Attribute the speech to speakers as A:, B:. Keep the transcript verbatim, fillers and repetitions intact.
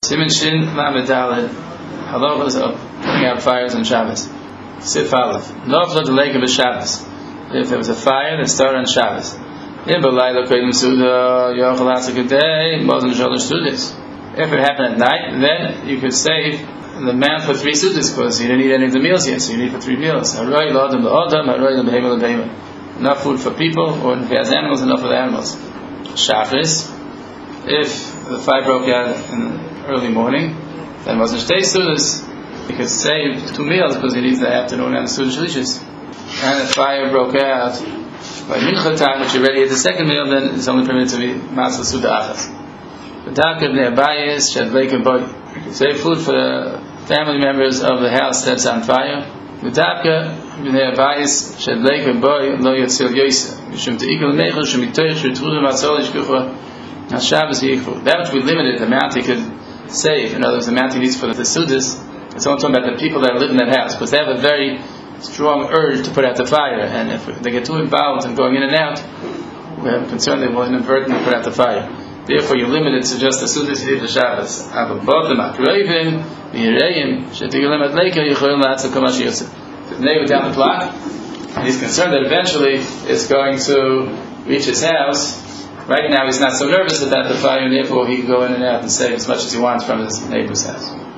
A: Siman Shin Lamed Daled halachas of putting out fires on Shabbos. Sif Aleph. Novla deleka b'Shabbos. If there was a fire that started on Shabbos. If b'layla kodim suda yochel hatzakadei mozim shalosh sudas. If it happened at night, then you could save the man for three sudas because you didn't eat any of the meals yet, so you need for three meals. Haroi l'adam l'adam, haroi l'behema l'behema. Enough food for people, or if he has animals, enough for the animals. Shabbos. If the fire broke out in the early morning, then it wasn't shtei sudas. He could save two meals because he needs the afternoon and the sudas shlishis. And if fire broke out by mincha time, which you're ready at the second meal, then it's only permitted to be matzah suda achas. The dakar b'nei abayis shadleikim boy. You could save food for the family members of the house that's on fire. The dakar b'nei abayis shadleikim boy lo yotzil yoysa. Mishum te'ikol meichel shemitoich shritrudim atzol ishkucha. That which we limited the amount he could save, in other words, the amount he needs for the sudas, it's only talking about the people that live in that house, because they have a very strong urge to put out the fire, and if they get too involved in going in and out, we're concerned they will inadvertently put out the fire. Therefore, you limit it to just the sudas you need for Shabbos. If the neighbor down the block, and he's concerned that eventually it's going to reach his house. Right now he's not so nervous about the fire, and therefore he can go in and out and save as much as he wants from his neighbor's house.